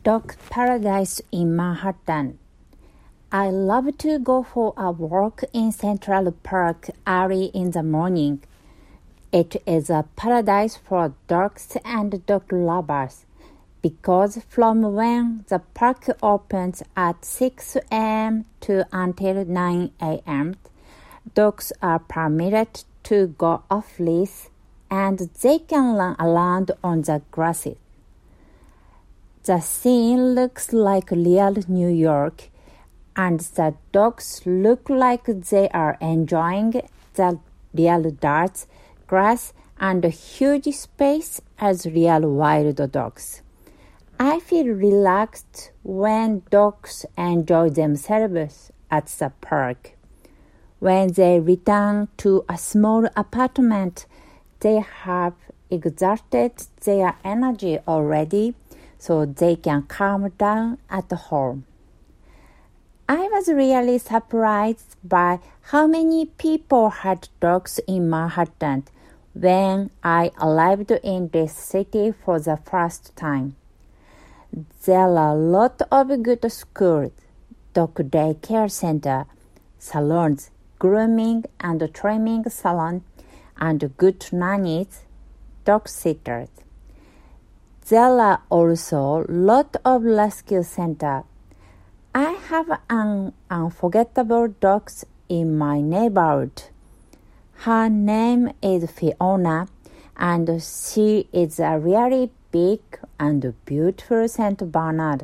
Dog Paradise in Manhattan. I love to go for a walk in Central Park early in the morning. It is a paradise for dogs and dog lovers because from when the park opens at 6 a.m. to until 9 a.m., dogs are permitted to go off-leash and they can run around on the grasses. The scene looks like real New York, and the dogs look like they are enjoying the real dirt, grass, and huge space as real wild dogs. I feel relaxed when dogs enjoy themselves at the park. When they return to a small apartment, they have exerted their energy already, so they can calm down at home. I was really surprised by how many people had dogs in Manhattan when I arrived in this city for the first time. There are a lot of good schools, dog daycare center, salons, grooming and trimming salon, and good nannies, dog sitters. There are also a lot of rescue centers. I have an unforgettable dog in my neighborhood. Her name is Fiona, and she is a really big and beautiful Saint Bernard.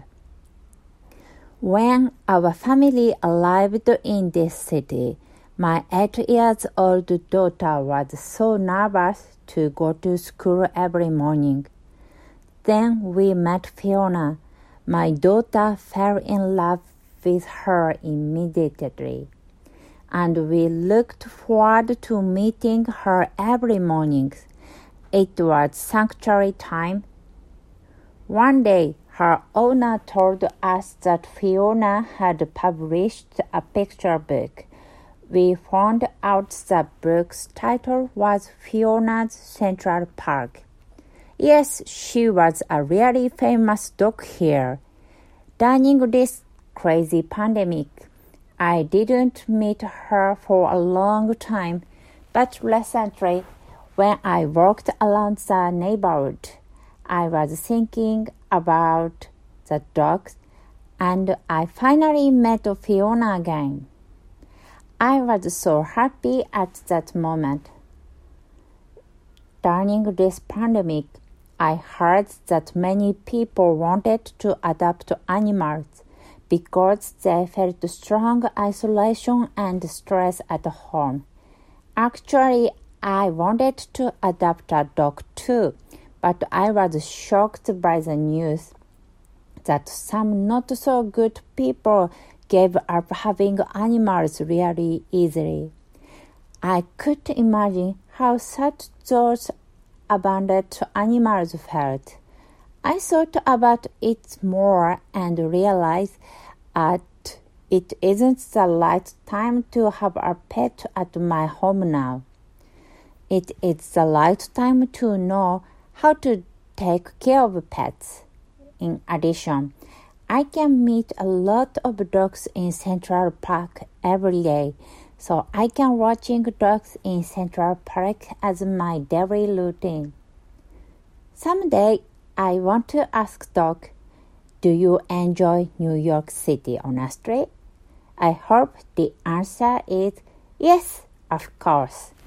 When our family arrived in this city, my 8-year-old daughter was so nervous to go to school every morning. Then we met Fiona. My daughter fell in love with her immediately, and we looked forward to meeting her every morning. It was sanctuary time. One day, her owner told us that Fiona had published a picture book. We found out the book's title was Fiona's Central Park. Yes, she was a really famous dog here. During this crazy pandemic, I didn't meet her for a long time, but recently, when I walked around the neighborhood, I was thinking about the dogs, and I finally met Fiona again. I was so happy at that moment. During this pandemic, I heard that many people wanted to adopt animals because they felt strong isolation and stress at home. Actually, I wanted to adopt a dog too, but I was shocked by the news that some not so good people gave up having animals really easily. I could imagine how sad those abandoned animals felt. I thought about it more and realized that it isn't the right time to have a pet at my home now. It is the right time to know how to take care of pets. In addition, I can meet a lot of dogs in Central Park every day, so I can watching dogs in Central Park as my daily routine. Someday, I want to ask Doc, do you enjoy New York City honestly? I hope the answer is yes, of course.